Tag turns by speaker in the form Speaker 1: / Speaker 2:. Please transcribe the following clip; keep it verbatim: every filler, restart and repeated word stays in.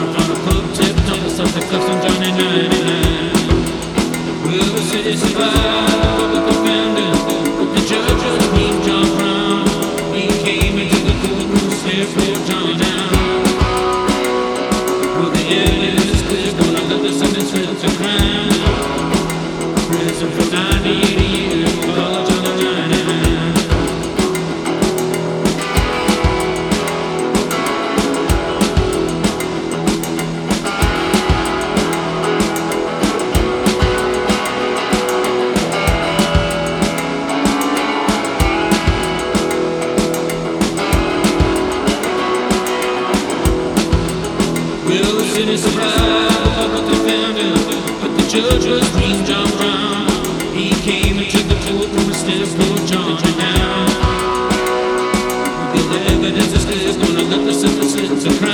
Speaker 1: from the pub tip to the Celtic Cliffs and Johnny ninety-nine. Will the city survive the public defender? But the judge was named John Brown. He came into the courtroom, sniffed John down. Will the evidence clear? Gonna let the sentence slip to crime? Prison for ninety-eight years, we'll call it John ninety-nine. Will the city survive the public defender? But the judge was named John Brown. He came into the courtroom and still John down. The evidence is clear, gonna let the sentence slip to crime.